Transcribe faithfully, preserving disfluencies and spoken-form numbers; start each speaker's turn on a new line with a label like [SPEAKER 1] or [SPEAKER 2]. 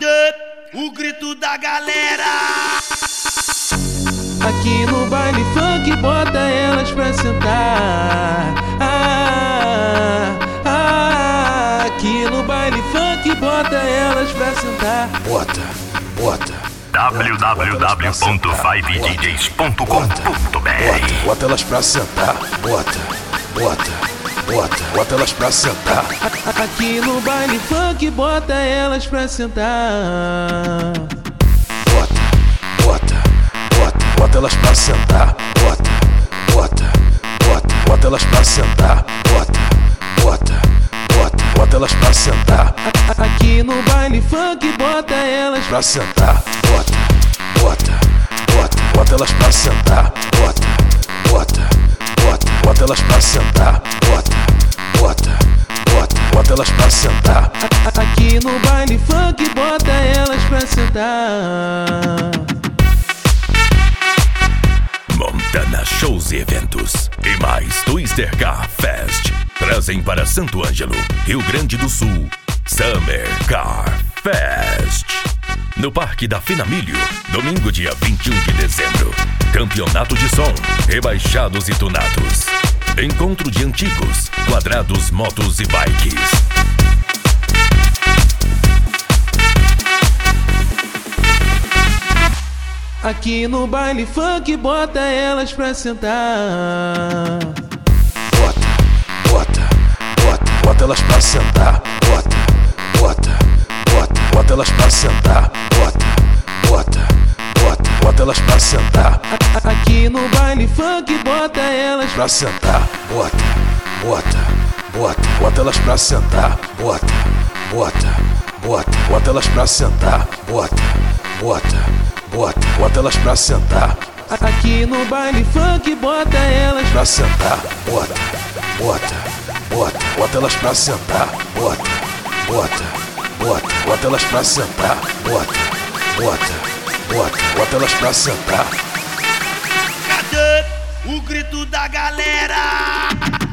[SPEAKER 1] Cadê o grito da galera?
[SPEAKER 2] Aqui no baile funk bota elas pra sentar. Ah, ah, aqui no baile funk bota elas pra sentar.
[SPEAKER 3] Bota, bota.
[SPEAKER 4] w w w ponto five d js ponto com ponto b r
[SPEAKER 3] Bota, bota elas pra sentar. Bota, bota, bota, bota elas pra sentar.
[SPEAKER 2] Aqui no baile funk bota elas pra sentar.
[SPEAKER 3] Bota, bota, bota, bota elas pra sentar. Bota, bota, bota, bota elas pra sentar. Bota, bota, bota, bota elas pra sentar.
[SPEAKER 2] Aqui no baile funk bota elas
[SPEAKER 3] Pra sentar. Bota, bota, bota, bota elas pra sentar. Bota, bota, bota, bota elas pra sentar. Bota, bota, bota, bota elas pra sentar.
[SPEAKER 2] Aqui no baile funk bota elas pra sentar.
[SPEAKER 4] Montana Shows e Eventos e mais Twister Car Fest trazem para Santo Ângelo, Rio Grande do Sul, Summer Car Fest. No Parque da Finamilho, domingo dia vinte e um de dezembro. Campeonato de som, rebaixados e tunados. Encontro de antigos, quadrados, motos e bikes.
[SPEAKER 2] Aqui no baile funk bota elas pra sentar.
[SPEAKER 3] Bota, bota, bota, bota elas pra sentar. Bota, bota, bota, bota elas pra sentar. Bota, bota, bota, bota elas pra sentar.
[SPEAKER 2] Aqui no baile funk bota elas
[SPEAKER 3] Pra sentar. Bota, bota, bota, bota elas pra sentar. Bota, bota, bota, bota elas pra sentar. Bota, bota, bota, bota elas pra sentar.
[SPEAKER 2] Aqui no baile funk bota elas
[SPEAKER 3] Pra sentar. Bota, bota, bota, bota elas pra sentar. Bota, bota, bota, bota elas pra sentar. Bota, bota, bota, bota elas pra sentar.
[SPEAKER 1] Cadê o grito da galera?